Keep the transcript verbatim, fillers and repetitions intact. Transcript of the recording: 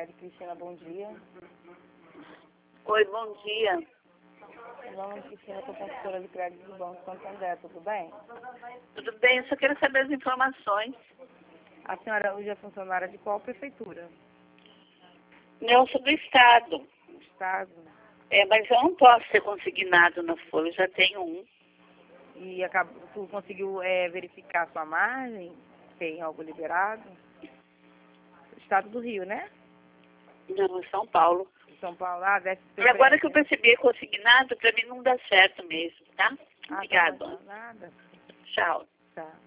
Cicred. Cristina, bom dia. Oi, bom dia. Meu nome é Cristina, sou consultora de crédito do Banco Santander, tudo bem? Tudo bem? Eu só quero saber as informações. A senhora hoje é funcionária de qual prefeitura? Eu sou do Estado. Estado. É, mas eu não posso ser consignado na Folha, eu já tenho um. E acabou, tu conseguiu é, verificar sua margem? Tem algo liberado? Estado do Rio, né? Não, em São Paulo. São Paulo, ah, deve ser. E agora que eu percebi consignado, para mim não dá certo mesmo, tá? Ah, Obrigada. tá, nada. Tchau. Tá.